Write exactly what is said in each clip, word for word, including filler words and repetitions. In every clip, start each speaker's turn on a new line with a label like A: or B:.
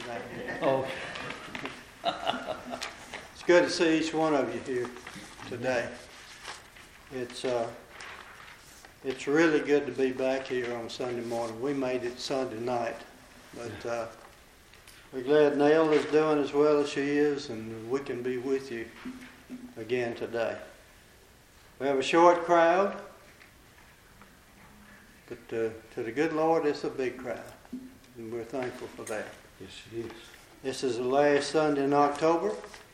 A: Oh,
B: It's good to see each one of you here today. It's uh, it's really good to be back here on Sunday morning. We made it Sunday night, but uh, we're glad Nell is doing as well as she is, and we can be with you again today. We have a short crowd, but uh, to the good Lord, it's a big crowd, and we're thankful for that.
A: yes, it is.
B: This is the last Sunday in October.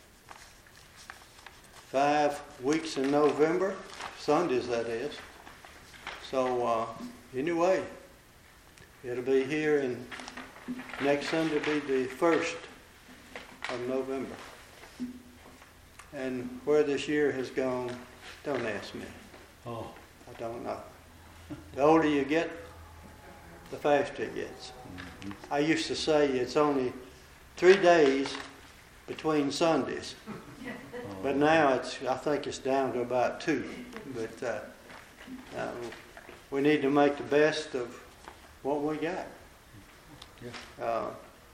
B: Five weeks in November, Sundays that is. So uh, anyway, it'll be here, and next Sunday will be the first of November. And where this year has gone, don't ask me.
A: Oh,
B: I don't know. The older you get, the faster it gets.
A: mm-hmm.
B: I used to say it's only three days between Sundays.
A: Oh.
B: But now it's, I think it's down to about two. But uh, uh, we need to make the best of what we got.
A: Yeah.
B: Uh,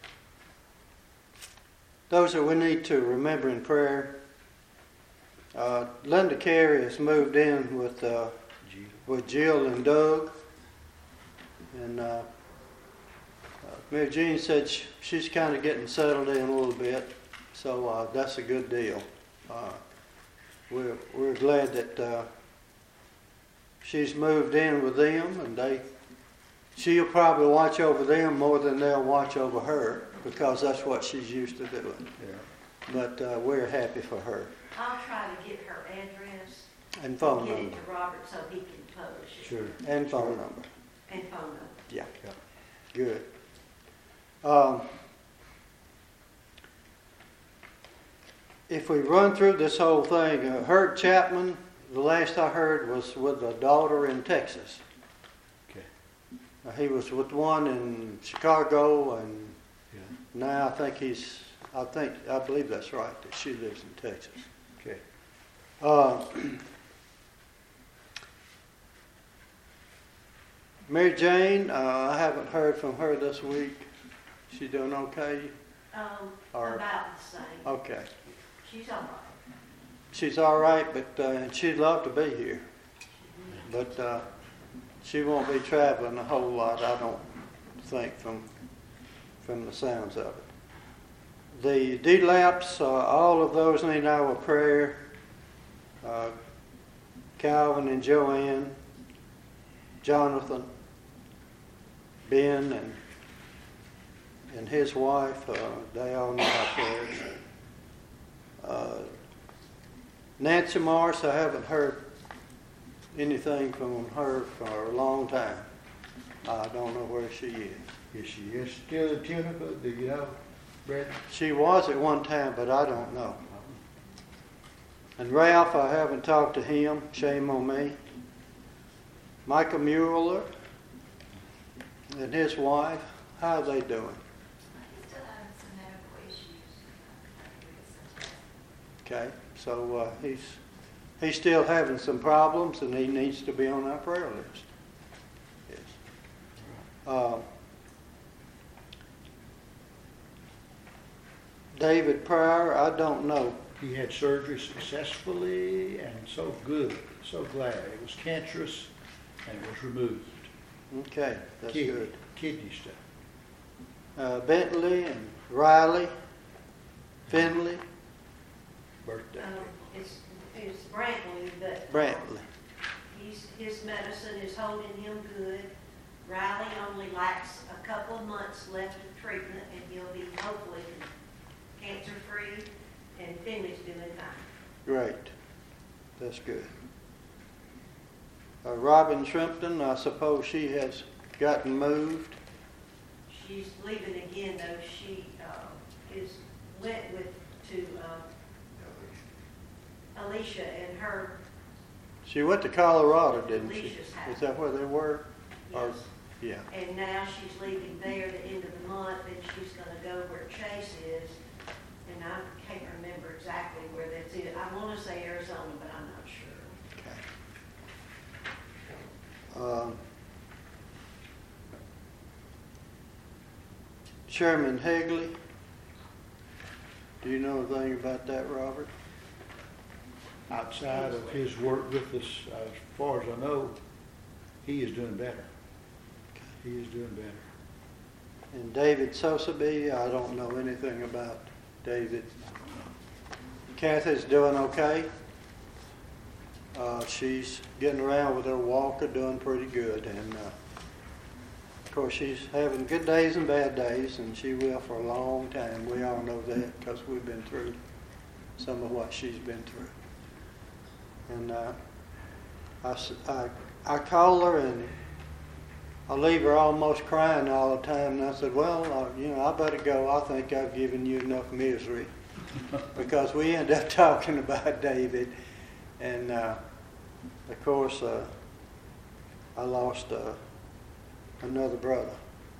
B: those that we need to remember in prayer. Uh, Linda Carey has moved in with uh,
A: Jill.
B: with Jill and Doug. And uh, uh, Mary Jean said she, she's kind of getting settled in a little bit. So uh, that's a good deal. Uh, we're we're glad that uh, she's moved in with them, and they she'll probably watch over them more than they'll watch over her, because that's what she's used to doing.
A: Yeah.
B: But uh, we're happy for her.
C: I'll try to get her address
B: And phone
C: and get
B: number.
C: it to Robert so he can publish it.
A: Sure.
B: And phone number.
C: And phone number.
B: Yeah.
A: Yeah.
B: Good. Um, if we run through this whole thing, uh, Herb Chapman, the last I heard, was with a daughter in Texas.
A: Okay.
B: Uh, he was with one in Chicago, and
A: Yeah.
B: now I think he's, I think, I believe that's right, that she lives in Texas.
A: Okay.
B: Uh, Mary Jane, uh, I haven't heard from her this week. She doing okay?
C: Um,
B: Or-
C: about the same.
B: Okay.
C: She's all right.
B: She's all right, but uh, and she'd love to be here. But uh, she won't be traveling a whole lot, I don't think, from from the sounds of it. The D-Laps, uh, all of those need our prayer. Uh, Calvin and Joanne, Jonathan, Ben, and and his wife, uh, they all need our prayers. Uh, Nancy Morris, I haven't heard anything from her for a long time. I don't know where she is.
A: Is she is still in Tunica? Do you know, Brad?
B: She was at one time, but I don't know. And Ralph, I haven't talked to him. Shame on me. Michael Mueller and his wife, how are they doing?
D: Still having some medical issues.
B: Okay, so uh, he's he's still having some problems, and he needs to be on our prayer list. Yes. Uh, David Pryor, I don't know.
A: He had surgery successfully and so good. So glad. It was cancerous and it was removed.
B: Okay, that's
A: Kidney,
B: good.
A: Kidney stuff.
B: Uh, Bentley and Riley, Finley,
A: Birthday.
C: Um, it's, it's Brantley, but
B: Brantley.
C: he's, his medicine is holding him good. Riley only lacks a couple of months left of treatment, and he'll be hopefully cancer-free, and Finley's doing fine.
B: Great. That's good. Uh, Robin Shrimpton, I suppose she has gotten moved.
C: She's leaving again, though. She uh, is went with to uh, Alicia and her.
B: She went to Colorado, didn't she?
C: Alicia's house.
B: Is that where they were? Or-
C: Yes.
B: Yeah.
C: And now she's leaving there the end of the month, and she's going to go where Chase is. And I can't remember exactly where that's it. I want to say Arizona, but I'm not sure.
B: Okay. Um, Sherman Higley, Do you know anything about that, Robert?
A: Outside of his work with us, as far as I know, he is doing better. He is doing better.
B: And David Sosaby, I don't know anything about David. Kathy's doing okay. Uh, she's getting around with her walker, doing pretty good. And uh, of course, she's having good days and bad days, and she will for a long time. We all know that because we've been through some of what she's been through. And uh, I, s- I, I call her and I leave her almost crying all the time. And I said, well, uh, you know, I better go. I think I've given you enough misery. Because we end up talking about David. And uh, of course, uh, I lost uh, another brother.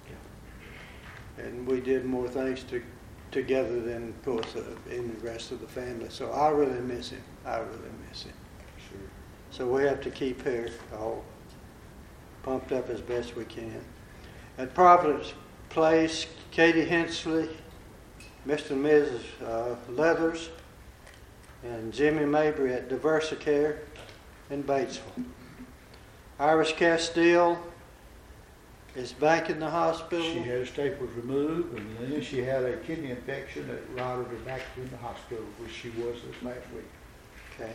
B: And we did more things to, together than, of course, uh, in the rest of the family. So I really miss him. I really miss him.
A: Sure.
B: So we have to keep her all pumped up as best we can. At Providence Place, Katie Hensley, Mister and Missus Uh, Leathers, and Jimmy Mabry at Diversicare in Batesville. Iris Castile is back in the hospital.
A: She had her staples removed, and then she had a kidney infection that routed her back in the hospital, which she was this last week.
B: Okay.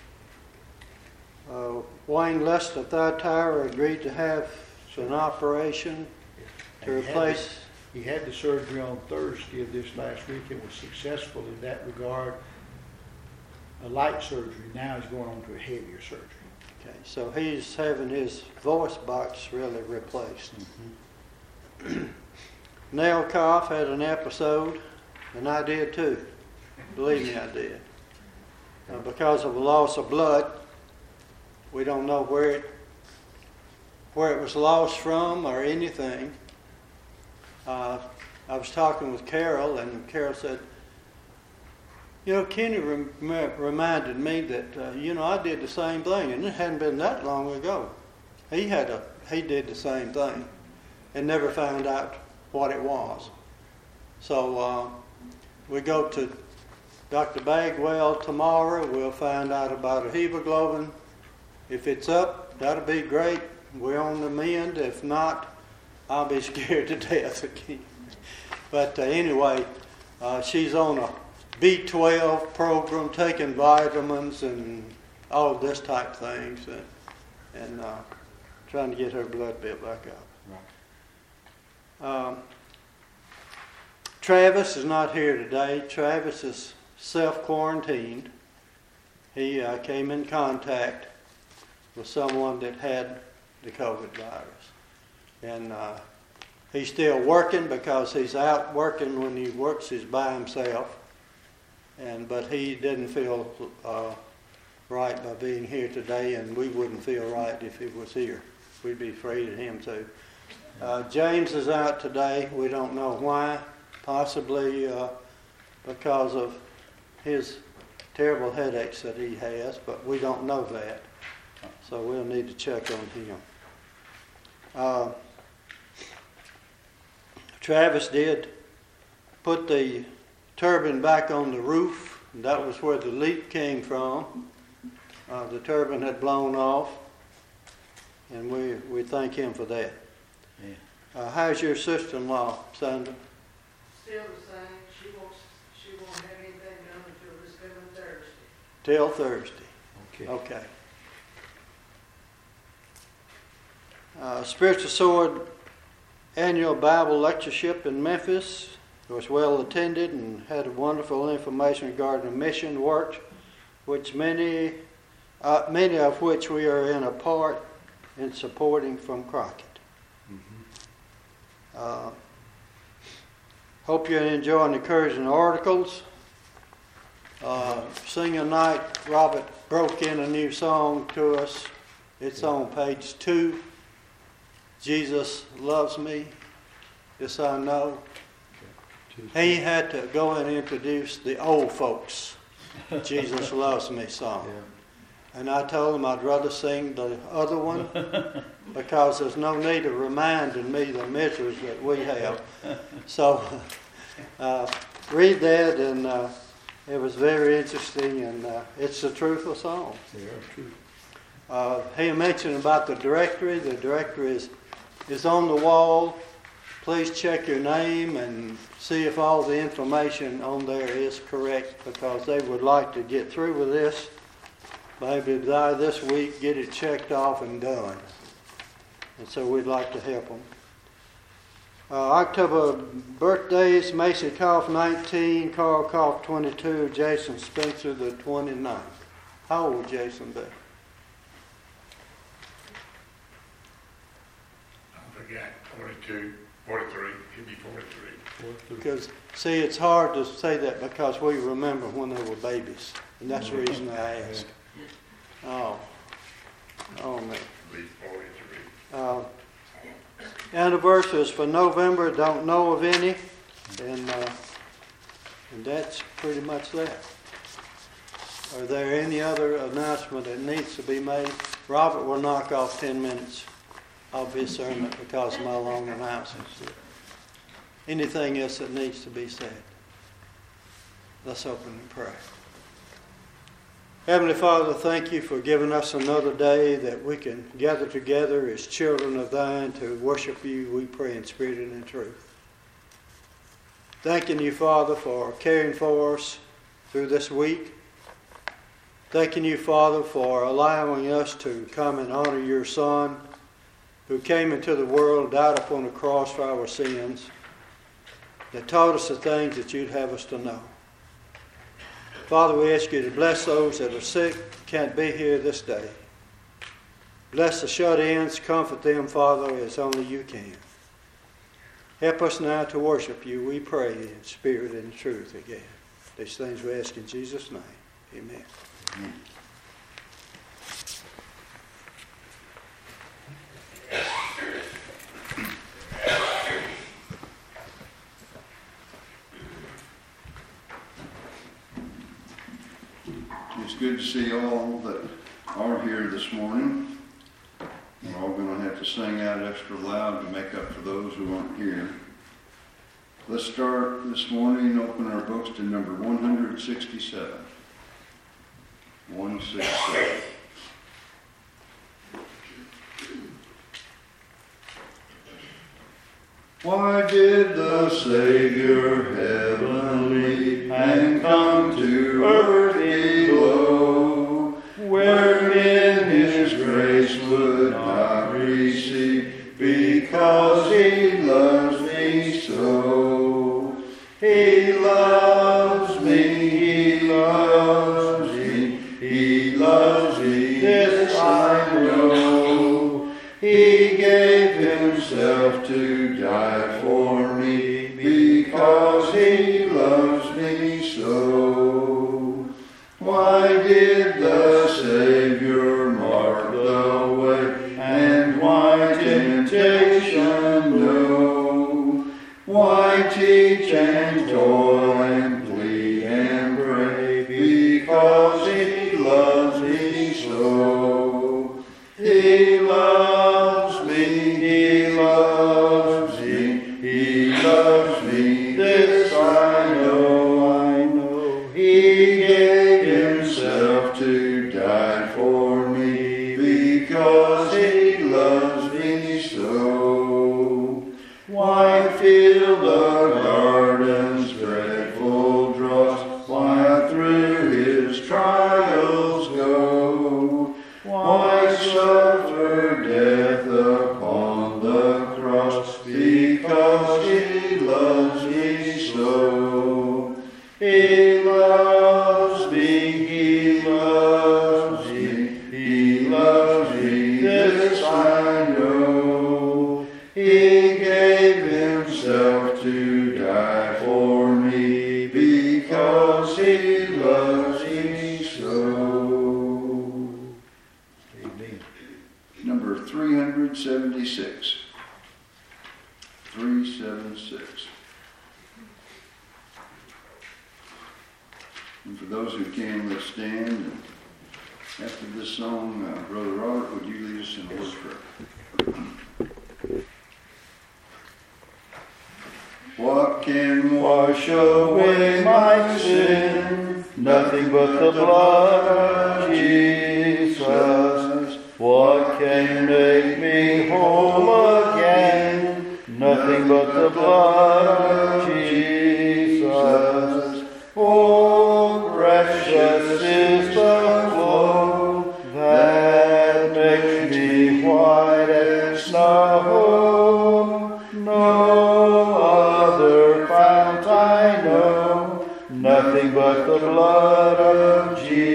B: Uh, Wayne Lester Thyatire agreed to have an operation to
A: And he had
B: replace.
A: the- He had the surgery on Thursday of this last week and was successful in that regard. A light surgery. Now he's going on to a heavier surgery.
B: Okay, so he's having his voice box really replaced. Nell Koff had an episode, and I did too. Believe me, I did. Uh, because of a loss of blood, we don't know where it where it was lost from or anything. Uh, I was talking with Carol, and Carol said, you know, Kenny rem- reminded me that, uh, you know, I did the same thing, and it hadn't been that long ago. He had a, he did the same thing and never found out what it was. So uh, we go to Doctor Bagwell tomorrow. We'll find out about a hemoglobin. If it's up, that'll be great. We're on the mend. If not, I'll be scared to death again. But uh, anyway, uh, she's on a B twelve program, taking vitamins and all this type of things, and, and uh, trying to get her blood built back up.
A: Right.
B: Um, Travis is not here today. Travis is self-quarantined. He uh, came in contact with someone that had the COVID virus. And uh, he's still working because he's out working. When he works, he's by himself. And but he didn't feel uh, right by being here today, and we wouldn't feel right if he was here. We'd be afraid of him too. Uh, James is out today. We don't know why. Possibly uh, because of his terrible headaches that he has, but we don't know that. So we'll need to check on him. Uh, Travis did put the turbine back on the roof. That was where the leak came from. Uh, the turbine had blown off, and we, we thank him for that.
A: Yeah.
B: Uh, how's your sister-in-law, Sandra?
E: Still the same. She won't, she won't have anything done until this coming Thursday.
B: Till Thursday.
A: Okay.
B: Okay. Uh, Spiritual Sword annual Bible lectureship in Memphis. It was well attended and had wonderful information regarding the mission work, which many, uh, many of which we are in a part in supporting from Crockett. Mm-hmm. Uh, hope you're enjoying the encouraging articles. Uh, Singing Night, Robert broke in a new song to us. It's on page two. Jesus loves me, this I know. He had to go and introduce the old folks Jesus loves me song.
A: Yeah.
B: And I told him I'd rather sing the other one because there's no need of reminding me the miseries that we have. So uh, read that, and uh, it was very interesting, and uh, it's a truthful song.
A: They are true.
B: Uh, he mentioned about the directory. The directory is, is on the wall. Please check your name and see if all the information on there is correct, because they would like to get through with this. Maybe by this week, get it checked off and done. And so we'd like to help them. Uh, October birthdays, Mason Koff nineteen, Carl Koff twenty-two, Jason Spencer the twenty-ninth. How old would Jason be?
F: I forgot, forty-two, forty-three, he'd be forty-three.
B: Because, see, it's hard to say that because we remember when they were babies. And that's the reason I ask. Oh. Oh, man.
F: He'd be forty-three.
B: Uh, anniversaries for November, don't know of any. And, uh, and that's pretty much that. Are there any other announcement that needs to be made? Robert will knock off ten minutes of his sermon because of my long announcements. Anything else that needs to be said? Let's open in prayer. Heavenly Father, thank you for giving us another day that we can gather together as children of thine to worship you, we pray, in spirit and in truth. Thanking you, Father, for caring for us through this week. Thanking you, Father, for allowing us to come and honor your Son, who came into the world, died upon the cross for our sins, that taught us the things that you'd have us to know. Father, we ask you to bless those that are sick, can't be here this day. Bless the shut-ins, comfort them, Father, as only you can. Help us now to worship you, we pray, in spirit and truth again. These things we ask in Jesus' name. Amen.
F: Amen.
G: It's good to see all that are here this morning. We're all going to have to sing out extra loud to make up for those who aren't here. Let's start this morning and open our books to number one sixty-seven. one sixty-seven. Why did the Savior heavenly and come to earth below, wherein his grace would not receive, because he loves me so? He loves me, he loves me, he loves me, this I know. He gave himself to die for me, because he loves me so. Why did the Savior mark the way, and why temptation know? Why teach and toil and plead and pray, because he loves me so? He loves me, he loves me, he loves me, this I know, I know. He gave himself to die for me, because he loves me so. Why feel the garden's dreadful dross? Why through his trials go? Why suffer death upon the cross? Because he loves me so. He loves me, he loves me, he loves me, this I know. He gave himself to die for me, because he loves me so.
A: Amen.
G: Number three seventy-six. three seventy-six. And for those who can, let's stand. And after this song, uh, Brother Robert, would you lead us in a word of prayer? What can
A: wash away my sin. Nothing but the blood of Jesus. What can make me whole again? Nothing but the blood of Jesus. Oh, precious is the flow that makes me white as snow. No other fount I know, nothing but the blood of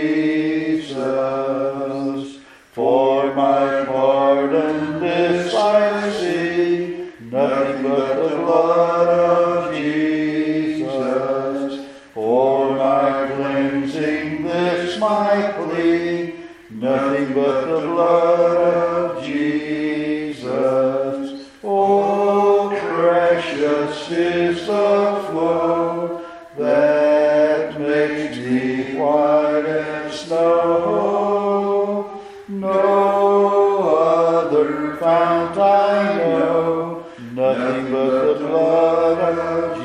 A: Jesus. For my pardon this I see, nothing but the blood of Jesus. For my cleansing this my plea, nothing but the blood of Jesus. Oh, precious is the flow that makes me white as snow. No other fount I know, nothing but the blood of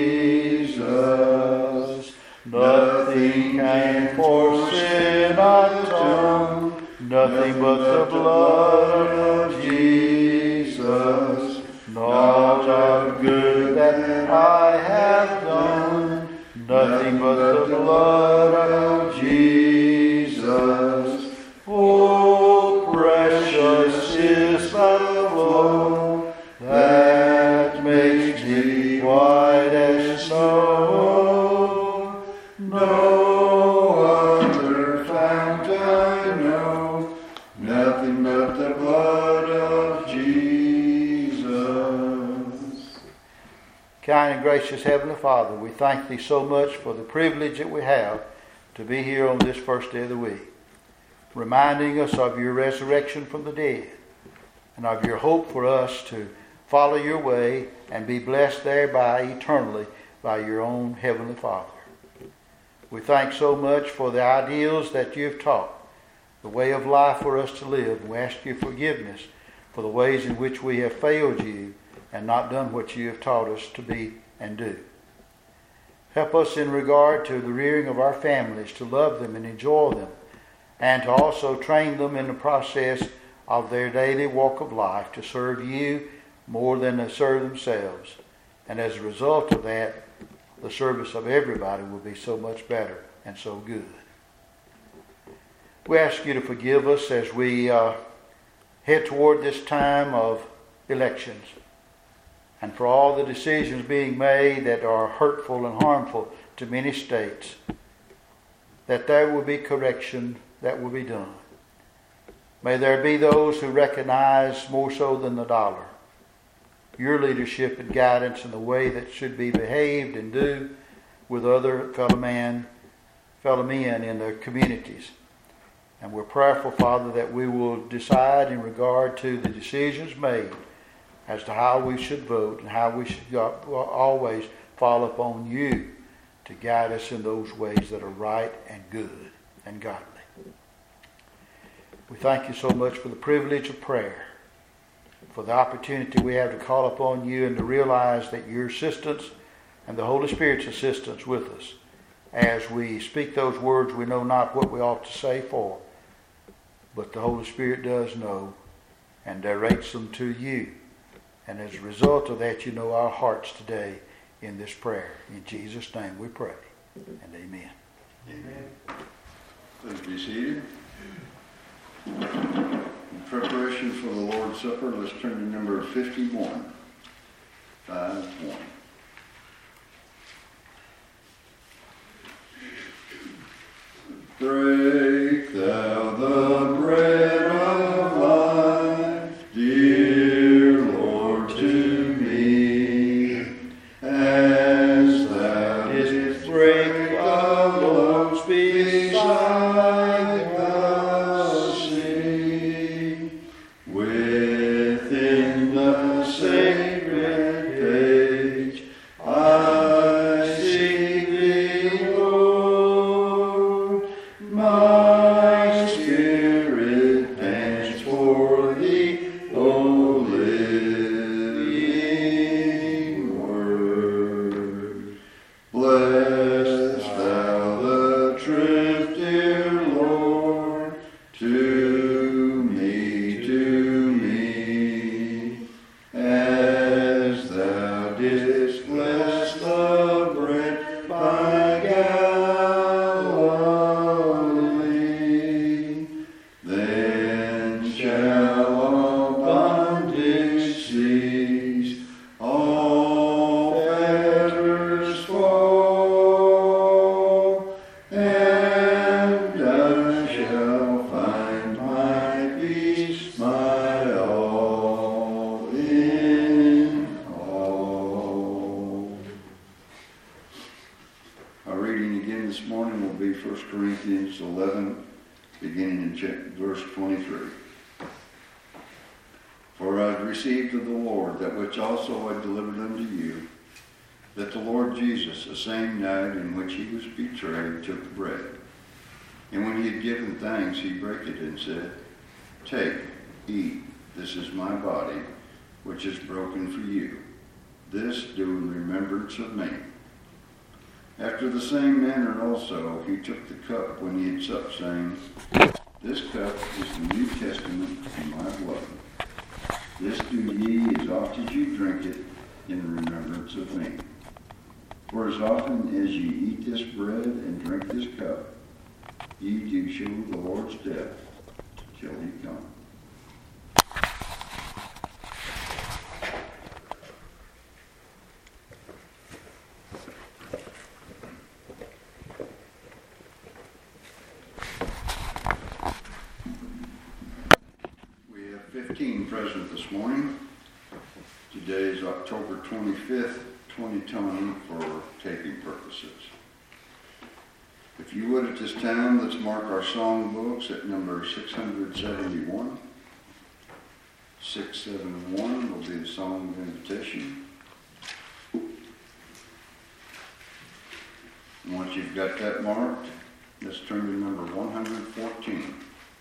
A: Jesus. Nothing can for sin atone, nothing but the blood of Jesus. Not of good that I have done, nothing but the blood of Jesus. Oh, precious is the flow that makes me white as snow. No other fount I know, nothing but the blood of Jesus. Kind and gracious Heavenly Father, we thank Thee so much for the privilege that we have to be here on this first day of the week, reminding us of Your resurrection from the dead and of Your hope for us to follow Your way and be blessed thereby eternally by Your own Heavenly Father. We thank so much for the ideals that You've taught, the way of life for us to live. And we ask Your forgiveness for the ways in which we have failed You and not done what You have taught us to be and do. Help us in regard to the rearing of our families, to love them and enjoy them, and to also train them in the process of their daily walk of life to serve You more than to serve themselves. And as a result of that, the service of everybody will be so much better and so good. We ask You to forgive us as we uh, head toward this time of elections, and for all the decisions being made that are hurtful and harmful to many states, that there will be correction that will be done. May there be those who recognize more so than the dollar Your leadership and guidance in the way that should be behaved and do with other fellow man, fellow men in their communities. And we're prayerful, Father, that we will decide in regard to the decisions made as to how we should vote and how we should always fall upon You to guide us in those ways that are right and good and godly. We thank You so much for the privilege of prayer, for the opportunity we have to call upon You and to realize that Your assistance and the Holy Spirit's assistance with us as we speak those words we know not what we ought to say for, but the Holy Spirit does know and directs them to You. And as a result of that, You know our hearts today in this prayer. In Jesus' name we pray, and amen.
G: Amen. Please be seated. In preparation for the Lord's Supper, let's turn to number fifty-one. five one. Break Thou the bread of life, dear Lord, to me, as Thou didst break the loaves beside the sea. Within the sacred page, I see Thee, Lord, my Our reading again this morning will be First Corinthians eleven, beginning in verse twenty-three. For I have received of the Lord that which also I delivered unto you, that the Lord Jesus, the same night in which he was betrayed, took bread. And when he had given thanks, he brake it and said, Take, eat, this is my body, which is broken for you. This do in remembrance of me. After the same manner also he took the cup when he had supped, saying, This cup is the New Testament in my blood. This do ye as oft as you drink it in remembrance of me. For as often as ye eat this bread and drink this cup, ye do show the Lord's death till he come. fifteen present this morning. Today is October twenty-fifth, twenty twenty, for taping purposes. If you would at this time, let's mark our song books at number six hundred seventy-one. six seventy-one will be the song of invitation. And once you've got that marked, let's turn to number one hundred fourteen.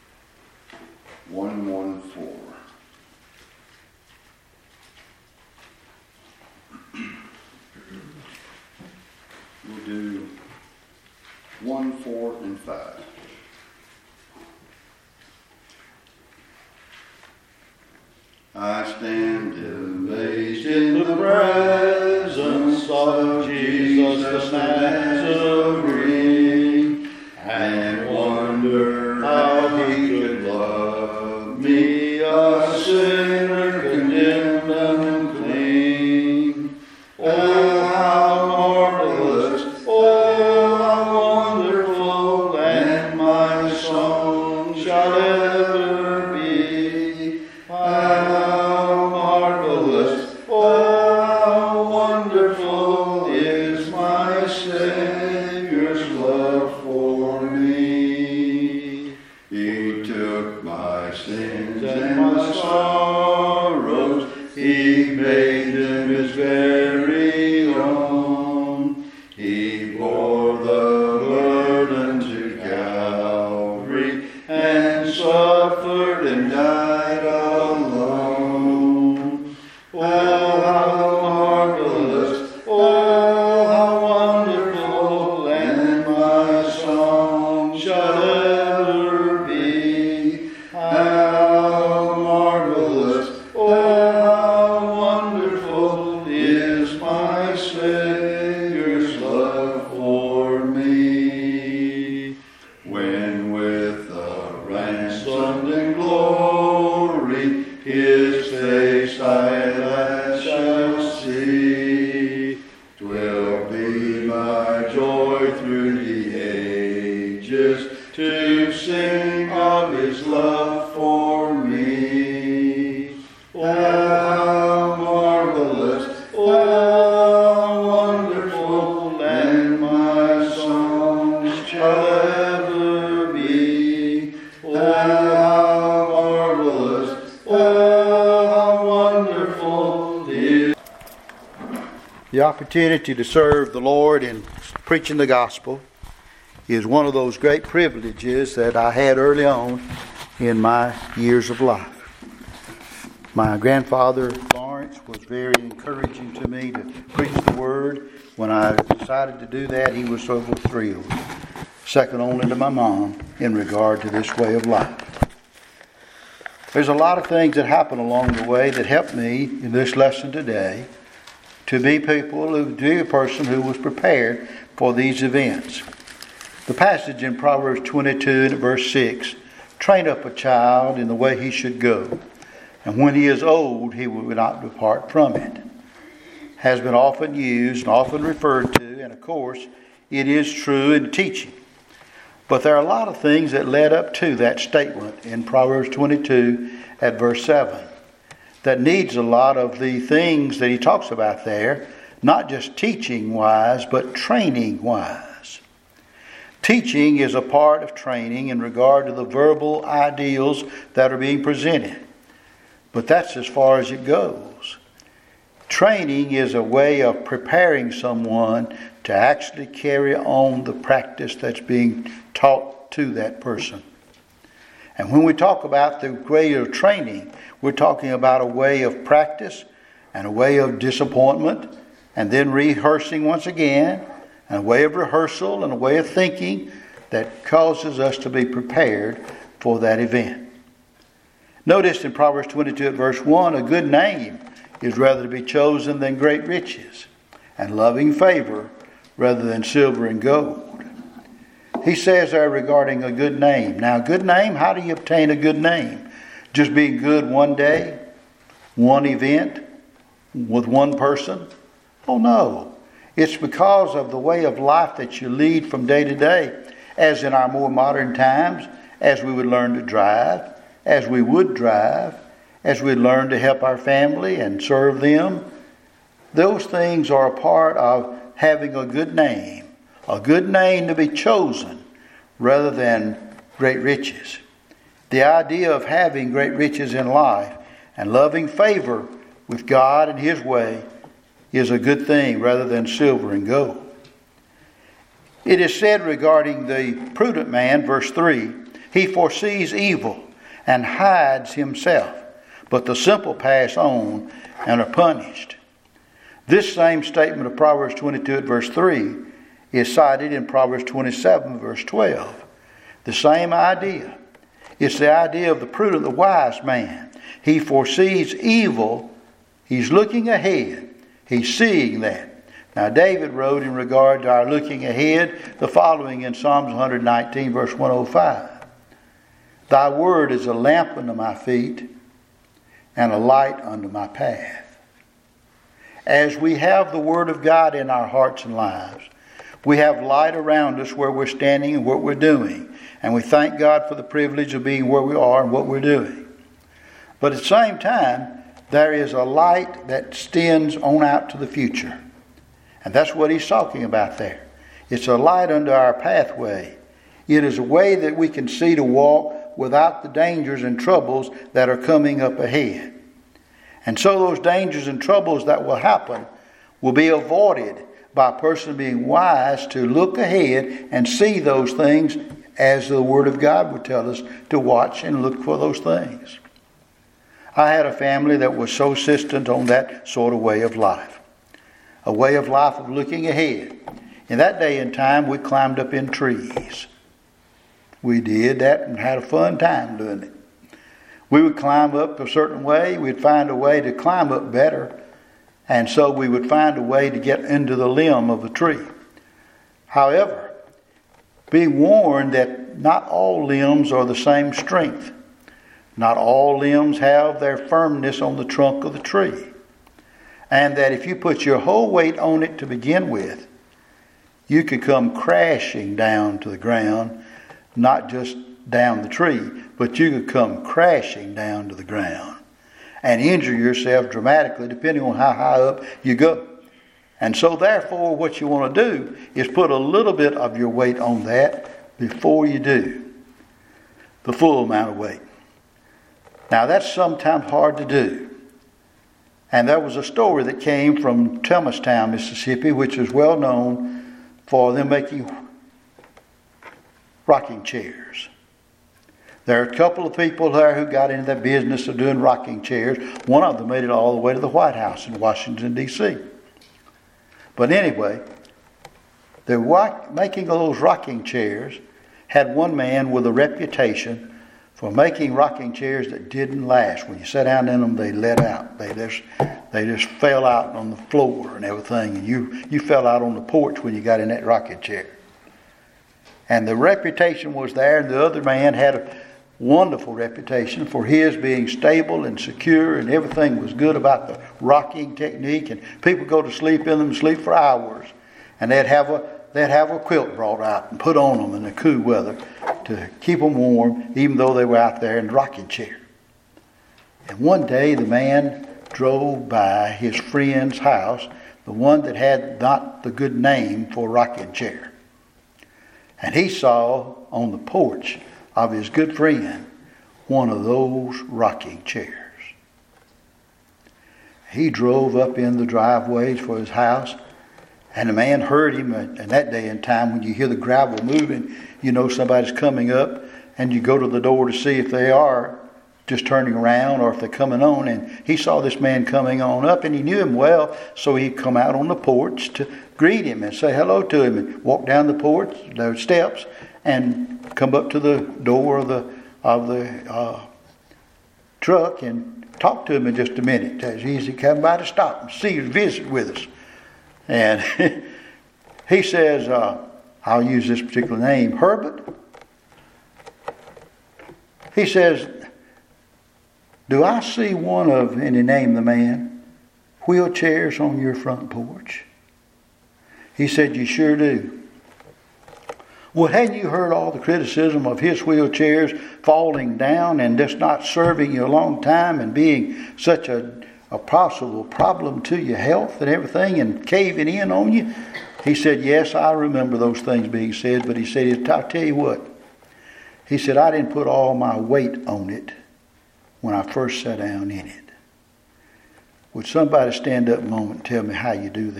G: one one four. We'll do one, four, and five. I stand amazed in the presence of Jesus the Nazarene, and wonder how he could love me, a sinner condemned and clean. Oh, how marvelous, oh, how wonderful, and my song shall ever be. How marvelous, oh, how wonderful is my Savior's love for me. He took my sins and my sorrows, he made them his very own. He bore the burden to Calvary and suffered and died alone. Oh, how marvelous, oh, how wonderful, and my song shall ever be. How marvelous, oh, how wonderful is my Savior's love for me. When with a ransomed in glory his face I at last shall see, 'twill be my joy through the ages to sing of his love for me. Oh, how marvelous, oh, how wonderful, and my song shall ever be. Oh, how marvelous, oh, how wonderful is. The opportunity to serve the Lord in preaching the gospel is one of those great privileges that I had early on in my years of life. My grandfather, Lawrence, was very encouraging to me to preach the Word. When I decided to do that, he was so thrilled. Second only to my mom in regard to this way of life. There's a lot of things that happen along the way that helped me in this lesson today to be people, to be a person who was prepared for these events. The passage in Proverbs twenty-two and verse six, train up a child in the way he should go, and when he is old, he will not depart from it, has been often used and often referred to, and of course, it is true in teaching. But there are a lot of things that led up to that statement in Proverbs twenty-two at verse seven that needs a lot of the things that he talks about there, not just teaching-wise, but training-wise.
A: Teaching is a part of training in regard to the verbal ideals that are being presented. But that's as far as it goes. Training is a way of preparing someone to actually carry on the practice that's being taught to that person. And when we talk about the way of training, we're talking about a way of practice and a way of disappointment and then rehearsing once again, and a way of rehearsal and a way of thinking that causes us to be prepared for that event. Notice in Proverbs twenty-two at verse one, a good name is rather to be chosen than great riches, and loving favor rather than silver and gold. He says there regarding a good name. Now, a good name, how do you obtain a good name? Just being good one day, one event, with one person? Oh no. It's because of the way of life that you lead from day to day. As in our more modern times, as we would learn to drive, as we would drive, as we learn to help our family and serve them. Those things are a part of having a good name. A good name to be chosen rather than great riches. The idea of having great riches in life and loving favor with God and His way is a good thing rather than silver and gold. It is said regarding the prudent man, verse three, he foresees evil and hides himself, but the simple pass on and are punished. This same statement of Proverbs twenty-two at verse three is cited in Proverbs twenty-seven verse twelve. The same idea. It's the idea of the prudent, the wise man. He foresees evil. He's looking ahead. He's seeing that. Now David wrote in regard to our looking ahead the following in Psalms one nineteen verse one oh five. Thy word is a lamp unto my feet and a light unto my path. As we have the Word of God in our hearts and lives, we have light around us where we're standing and what we're doing. And we thank God for the privilege of being where we are and what we're doing. But at the same time, there is a light that extends on out to the future. And that's what he's talking about there. It's a light unto our pathway. It is a way that we can see to walk without the dangers and troubles that are coming up ahead. And so those dangers and troubles that will happen will be avoided by a person being wise to look ahead and see those things as the Word of God would tell us to watch and look for those things. I had a family that was so insistent on that sort of way of life. A way of life of looking ahead. In that day and time, we climbed up in trees. We did that and had a fun time doing it. We would climb up a certain way. We'd find a way to climb up better. And so we would find a way to get into the limb of the tree. However, be warned that not all limbs are the same strength. Not all limbs have their firmness on the trunk of the tree. And that if you put your whole weight on it to begin with, you could come crashing down to the ground, not just down the tree, but you could come crashing down to the ground and injure yourself dramatically depending on how high up you go. And so therefore what you want to do is put a little bit of your weight on that before you do the full amount of weight. Now that's sometimes hard to do. And there was a story that came from Thomastown, Mississippi, which is well known for them making rocking chairs. There are a couple of people there who got into that business of doing rocking chairs. One of them made it all the way to the White House in Washington, D C But anyway, the rock, making of those rocking chairs had one man with a reputation for making rocking chairs that didn't last. When you sat down in them, they let out. They just they just fell out on the floor and everything. And you, you fell out on the porch when you got in that rocking chair. And the reputation was there, and the other man had a wonderful reputation for his being stable and secure, and everything was good about the rocking technique. And people go to sleep in them and sleep for hours. And they'd have a they'd have a quilt brought out and put on them in the cool weather to keep them warm, even though they were out there in the rocking chair. And one day the man drove by his friend's house, the one that had not the good name for a rocking chair. And he saw on the porch of his good friend one of those rocking chairs. He drove up in the driveways for his house, and the man heard him. And that day and time, when you hear the gravel moving, you know somebody's coming up, and you go to the door to see if they are just turning around or if they're coming on. And he saw this man coming on up, and he knew him well, so he come out on the porch to greet him and say hello to him, and walk down the porch, the steps, and come up to the door of the of the uh, truck and talk to him in just a minute. As easy come by to stop and see and visit with us. And he says, uh, I'll use this particular name, Herbert. He says, do I see one of, and he named the man, wheelchairs on your front porch? He said, you sure do. Well, hadn't you heard all the criticism of his wheelchairs falling down and just not serving you a long time and being such a, a possible problem to your health and everything and caving in on you? He said, yes, I remember those things being said, but he said, I'll tell you what. He said, I didn't put all my weight on it when I first sat down in it. Would somebody stand up a moment and tell me how you do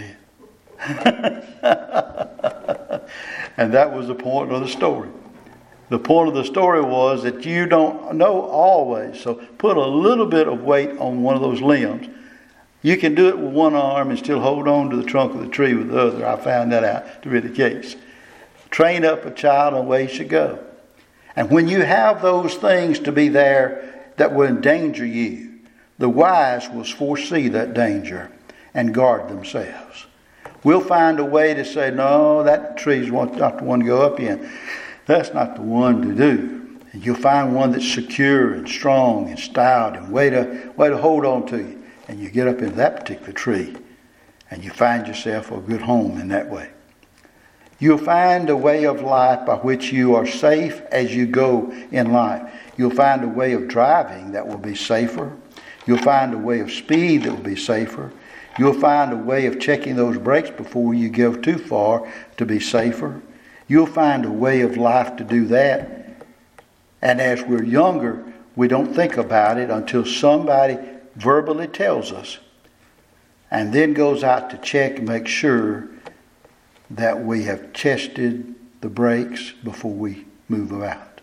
A: that? And that was the point of the story. The point of the story was that you don't know always. So put a little bit of weight on one of those limbs. You can do it with one arm and still hold on to the trunk of the tree with the other. I found that out to be the case. Train up a child on the way he should go. And when you have those things to be there that will endanger you, the wise will foresee that danger and guard themselves. We'll find a way to say, no, that tree's not the one to go up in. That's not the one to do. And you'll find one that's secure and strong and stout and way to, way to hold on to you. And you get up into that particular tree and you find yourself a good home in that way. You'll find a way of life by which you are safe as you go in life. You'll find a way of driving that will be safer. You'll find a way of speed that will be safer. You'll find a way of checking those brakes before you go too far to be safer. You'll find a way of life to do that. And as we're younger, we don't think about it until somebody verbally tells us, and then goes out to check and make sure that we have tested the brakes before we move about.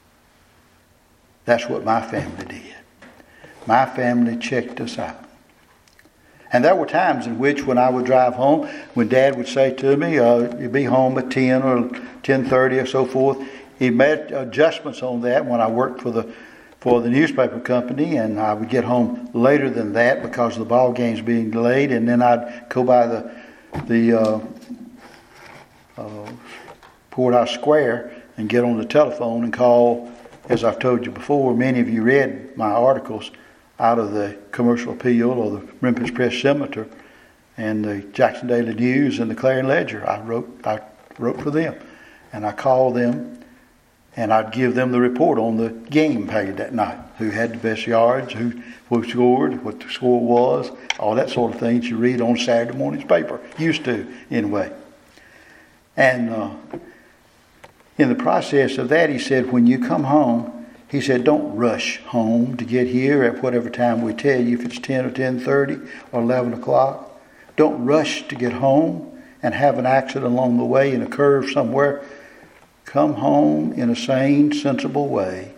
A: That's what my family did. My family checked us out. And there were times in which when I would drive home, when Dad would say to me, uh, you'd be home at ten or ten thirty or so forth, he made adjustments on that when I worked for the for the newspaper company, and I would get home later than that because the ball games being delayed, and then I'd go by the the uh, uh, Courthouse Square and get on the telephone and call. As I've told you before, many of you read my articles out of the Commercial Appeal or the Memphis Press Scimitar and the Jackson Daily News and the Clarion Ledger. I wrote I wrote for them, and I called them, and I'd give them the report on the game played that night. Who had the best yards, who, who scored, what the score was, all that sort of things you read on Saturday morning's paper. Used to, anyway. And uh, in the process of that, he said, when you come home, he said, don't rush home to get here at whatever time we tell you, if it's ten or ten thirty or eleven o'clock. Don't rush to get home and have an accident along the way in a curve somewhere. Come home in a sane, sensible way.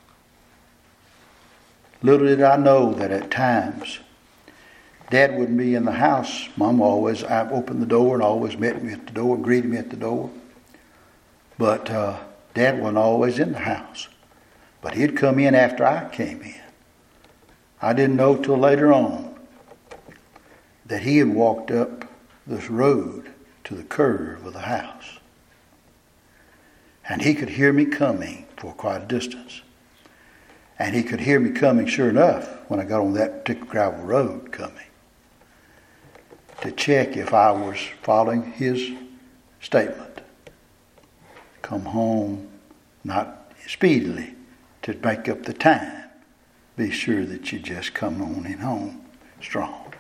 A: Little did I know that at times, Dad wouldn't be in the house. Mom always opened the door and always met me at the door, greeted me at the door. But uh, Dad wasn't always in the house. But he'd come in after I came in. I didn't know till later on that he had walked up this road to the curve of the house. And he could hear me coming for quite a distance. And he could hear me coming, sure enough, when I got on that particular gravel road coming, to check if I was following his statement. Come home, not speedily, to make up the time. Be sure that you just come on in home strong.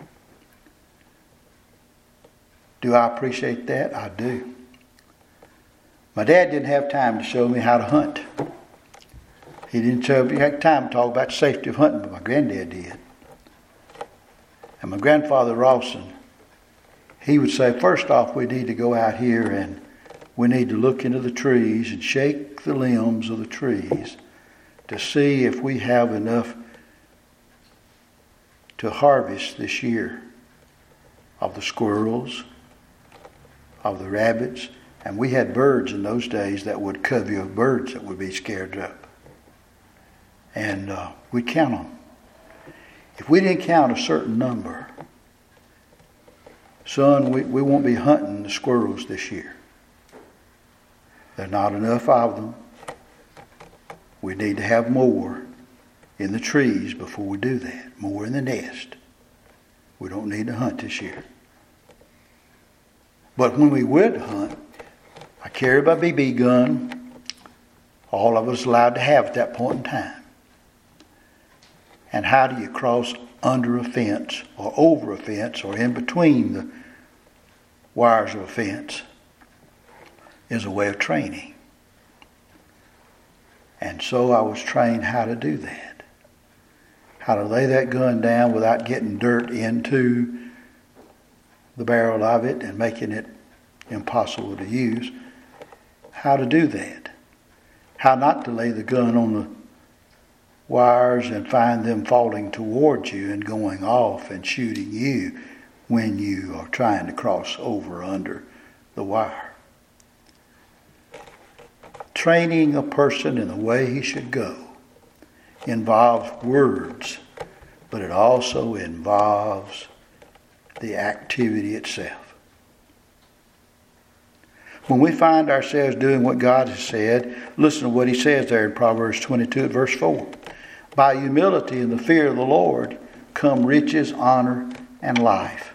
A: Do I appreciate that? I do. My dad didn't have time to show me how to hunt. He didn't show me have time to talk about the safety of hunting, but my granddad did. And my grandfather Rawson, he would say, first off, we need to go out here and we need to look into the trees and shake the limbs of the trees to see if we have enough to harvest this year of the squirrels, of the rabbits. And we had birds in those days that would covey of birds that would be scared up. And uh, we'd count them. If we didn't count a certain number, son, we, we won't be hunting the squirrels this year. There's not enough of them. We need to have more in the trees before we do that. More in the nest. We don't need to hunt this year. But when we would hunt, I carried my B B gun. All of us allowed to have at that point in time. And how do you cross under a fence or over a fence or in between the wires of a fence is a way of training. And so I was trained how to do that. How to lay that gun down without getting dirt into the barrel of it and making it impossible to use. How to do that. How not to lay the gun on the wires and find them falling towards you and going off and shooting you when you are trying to cross over under the wire. Training a person in the way he should go involves words, but it also involves the activity itself. When we find ourselves doing what God has said, listen to what he says there in Proverbs twenty-two at verse four. By humility and the fear of the Lord come riches, honor, and life.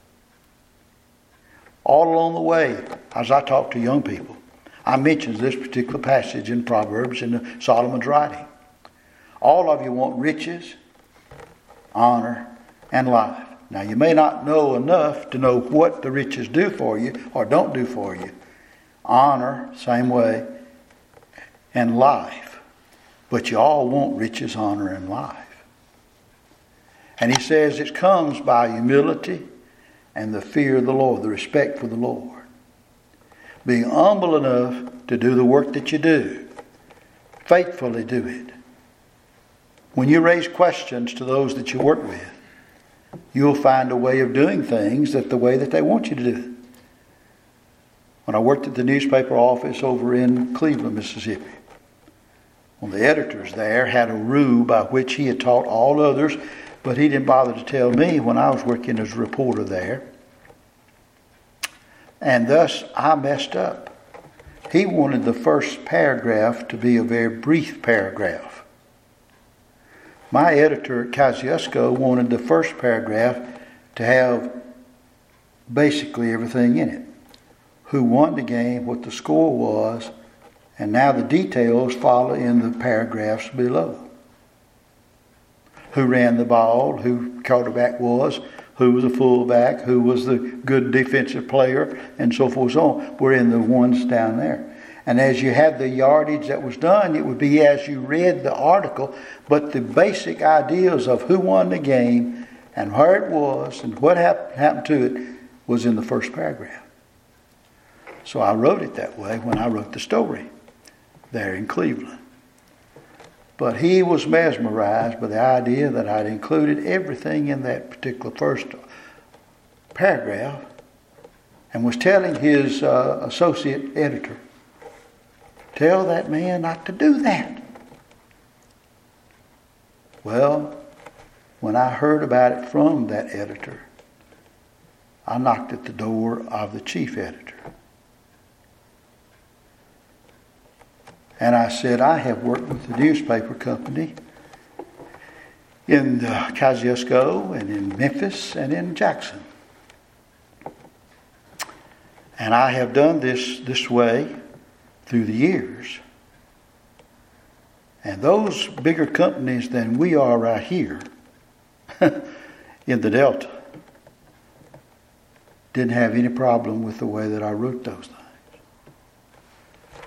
A: All along the way, as I talk to young people, I mention this particular passage in Proverbs in the Solomon's writing. All of you want riches, honor, and life. Now, you may not know enough to know what the riches do for you or don't do for you. Honor, same way, and life. But you all want riches, honor, and life. And he says it comes by humility and the fear of the Lord, the respect for the Lord. Being humble enough to do the work that you do. Faithfully do it. When you raise questions to those that you work with, you'll find a way of doing things that the way that they want you to do it. When I worked at the newspaper office over in Cleveland, Mississippi, one of the editors there had a rule by which he had taught all others, but he didn't bother to tell me when I was working as a reporter there. And thus I messed up. He wanted the first paragraph to be a very brief paragraph. My editor at Kosciuszko wanted the first paragraph to have basically everything in it. Who won the game, what the score was, and now the details follow in the paragraphs below. Who ran the ball, who quarterback was, who was a fullback, who was the good defensive player, and so forth and so on, were in the ones down there. And as you had the yardage that was done, it would be as you read the article, but the basic ideas of who won the game and where it was and what hap- happened to it was in the first paragraph. So I wrote it that way when I wrote the story there in Cleveland. But he was mesmerized by the idea that I'd included everything in that particular first paragraph and was telling his uh, associate editor, tell that man not to do that. Well, when I heard about it from that editor, I knocked at the door of the chief editor. And I said, I have worked with the newspaper company in uh, Kosciuszko and in Memphis and in Jackson. And I have done this this way through the years. And those bigger companies than we are right here in the Delta didn't have any problem with the way that I wrote those things.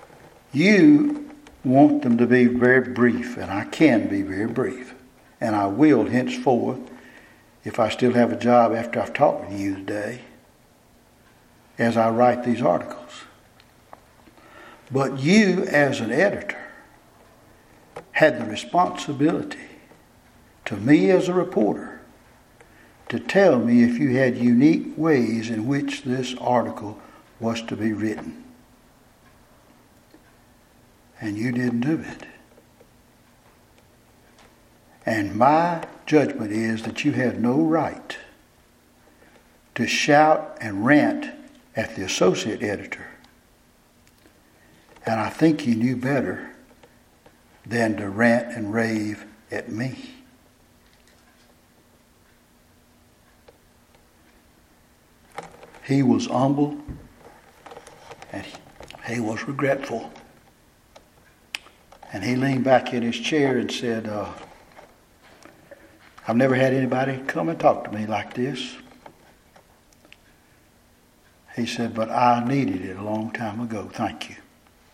A: You want them to be very brief, and I can be very brief. And I will henceforth, if I still have a job after I've talked with you today, as I write these articles. But you, as an editor, had the responsibility to me as a reporter to tell me if you had unique ways in which this article was to be written. And you didn't do it. And my judgment is that you had no right to shout and rant at the associate editor. And I think you knew better than to rant and rave at me. He was humble and he, he was regretful. And he leaned back in his chair and said, uh, I've never had anybody come and talk to me like this. He said, but I needed it a long time ago. Thank you.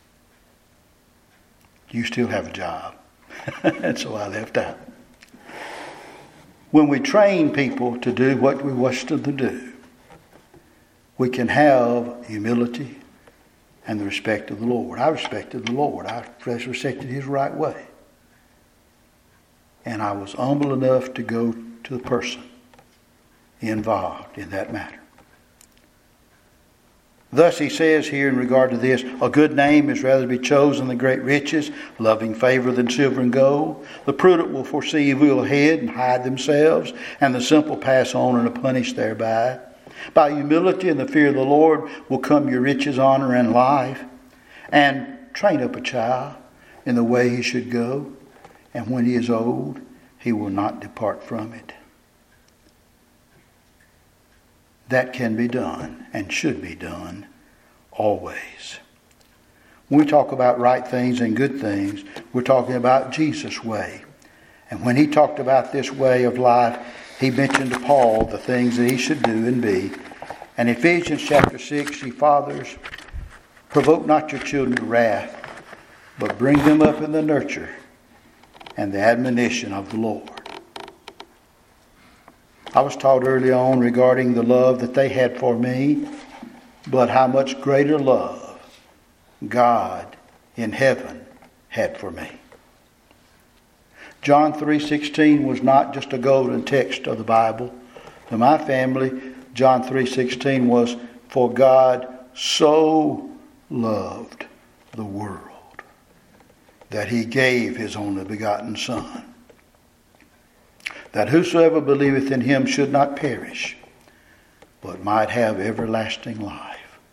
A: You still have a job. And so I left out. When we train people to do what we wish them to do, we can have humility and the respect of the Lord. I respected the Lord. I respected His right way. And I was humble enough to go to the person involved in that matter. Thus he says here in regard to this, a good name is rather to be chosen than great riches, loving favor than silver and gold. The prudent will foresee evil ahead and hide themselves, and the simple pass on and are punished thereby. By humility and the fear of the Lord will come your riches, honor, and life. And train up a child in the way he should go, and when he is old, he will not depart from it. That can be done and should be done always. When we talk about right things and good things, we're talking about Jesus' way. And when he talked about this way of life, he mentioned to Paul the things that he should do and be. And Ephesians chapter six, ye fathers, provoke not your children to wrath, but bring them up in the nurture and the admonition of the Lord. I was taught early on regarding the love that they had for me, but how much greater love God in heaven had for me. John three sixteen was not just a golden text of the Bible. To my family, John three sixteen was, for God so loved the world that he gave his only begotten Son, that whosoever believeth in him should not perish, but might have everlasting life.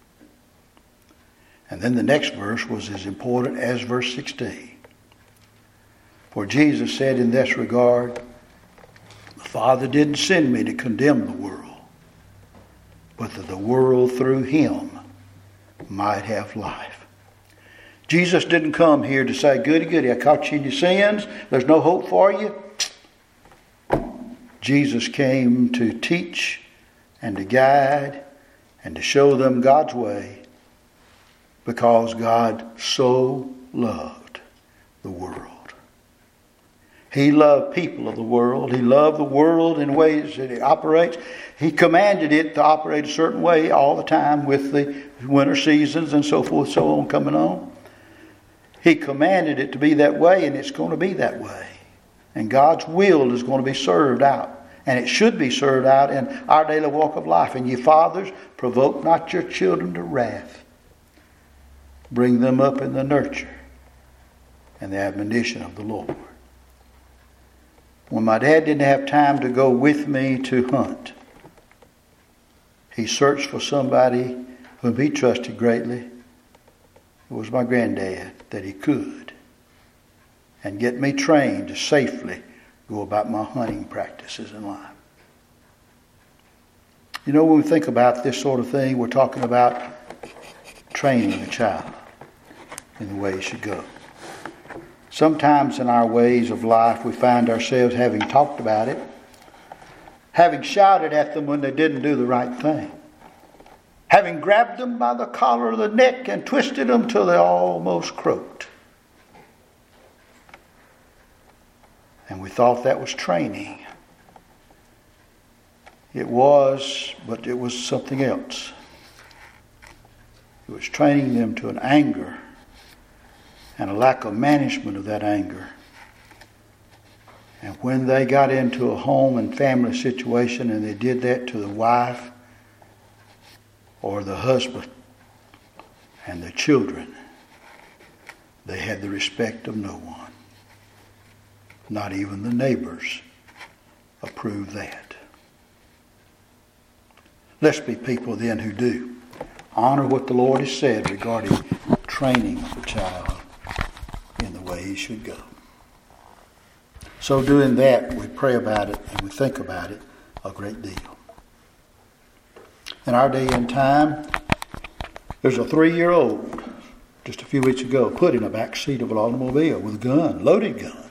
A: And then the next verse was as important as verse sixteen. For Jesus said in this regard, the Father didn't send me to condemn the world, but that the world through him might have life. Jesus didn't come here to say, goody, goody, I caught you in your sins. There's no hope for you. Jesus came to teach and to guide and to show them God's way, because God so loved the world. He loved people of the world. He loved the world in ways that it operates. He commanded it to operate a certain way all the time with the winter seasons and so forth, so on coming on. He commanded it to be that way, and it's going to be that way. And God's will is going to be served out. And it should be served out in our daily walk of life. And ye fathers, provoke not your children to wrath. Bring them up in the nurture and the admonition of the Lord. When my dad didn't have time to go with me to hunt, he searched for somebody whom he trusted greatly. It was my granddad, that he could, and get me trained to safely go about my hunting practices in life. You know, when we think about this sort of thing, we're talking about training a child in the way he should go. Sometimes in our ways of life, we find ourselves having talked about it, having shouted at them when they didn't do the right thing, having grabbed them by the collar of the neck and twisted them till they almost croaked. And we thought that was training. It was, but it was something else. It was training them to an anger and a lack of management of that anger. And when they got into a home and family situation and they did that to the wife or the husband and the children, they had the respect of no one. Not even the neighbors approved that. Let's be people then who do honor what the Lord has said regarding training of a child in the way he should go. So doing that, we pray about it and we think about it a great deal. In our day and time, there's a three-year-old, just a few weeks ago, put in a back seat of an automobile with a gun, loaded gun,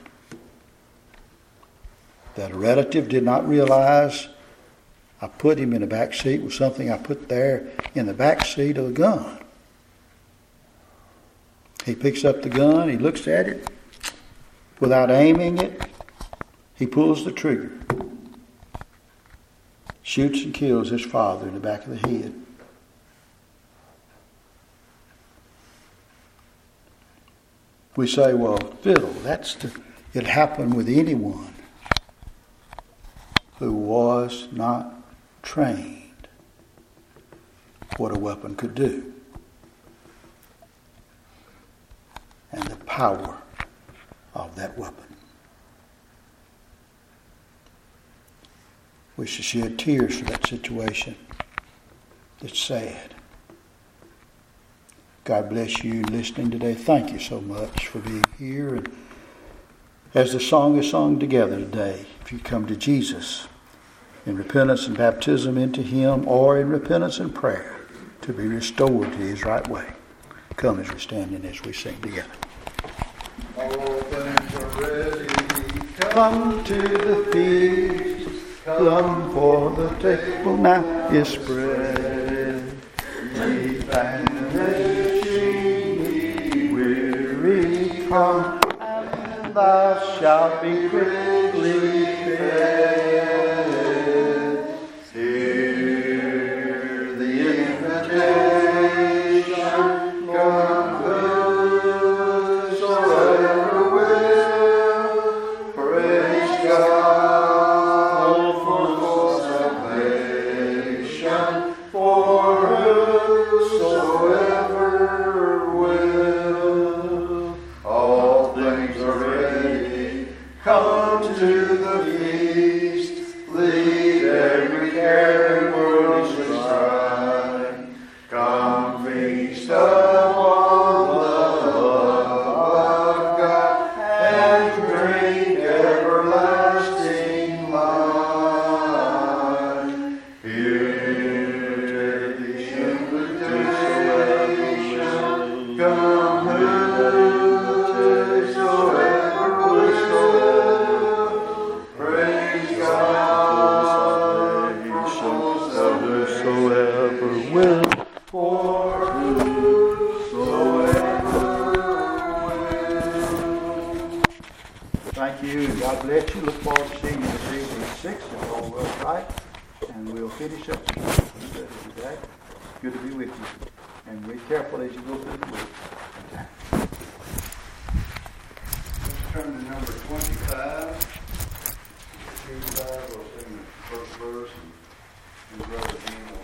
A: that a relative did not realize I put him in the back seat with something I put there in the back seat of the gun. He picks up the gun, he looks at it, without aiming it, he pulls the trigger, shoots and kills his father in the back of the head. We say, well, fiddle, that's the, it happened with anyone who was not trained what a weapon could do and the power of that weapon. We should shed tears for that situation. It's sad. God bless you listening today. Thank you so much for being here. And as the song is sung together today, if you come to Jesus in repentance and baptism into him, or in repentance and prayer to be restored to his right way, come as we stand and as we sing together.
G: All things are ready.
A: Come to the feast. Come, for the table now is spread. Ye vanishing, ye weary, come, and thou shalt be quickly fed. Hear the invitation, come whosoever will. Praise God. Come to the feast, leave every care and worldly strife. Come feast upon the love of God and drink everlasting life. Hear the invitation, come whosoever will. Thank you. God bless you. Look forward to seeing you this evening at six if all well right. And we'll finish up today. Good to be with you. And be careful as you go through the week.
G: Let's turn to number twenty-five. twenty-five, we'll sing the first verse, and, and Brother Dean will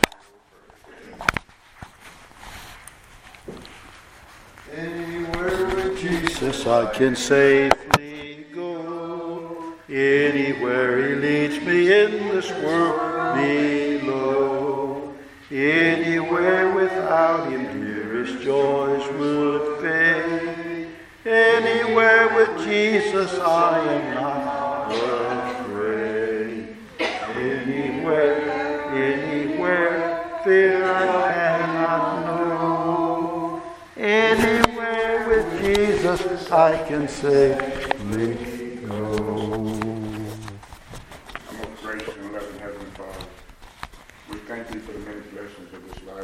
G: do Anywhere with
A: Jesus I can safely go. Anywhere he leads me in this world below. Anywhere without him dearest joys would fade. Anywhere with Jesus I am not afraid. Anywhere, anywhere, fear I cannot know. Anywhere with Jesus I can safely go.
F: Our most gracious and loving Heavenly Father, we thank you for the many blessings of this life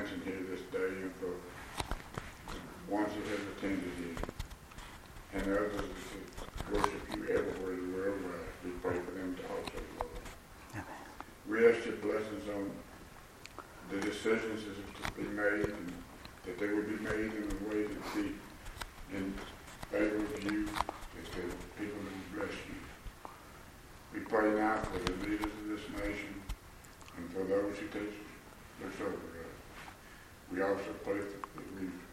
F: mentioned here this day and for the ones that have attended here and others that worship you everywhere in the world. Uh, we pray for them to also, Lord. We ask your blessings on the decisions that to be made and that they would be made in a way that be in favor of you, that the people will bless you. We pray now for the leaders of this nation and for those who take looks over us. We also pray that we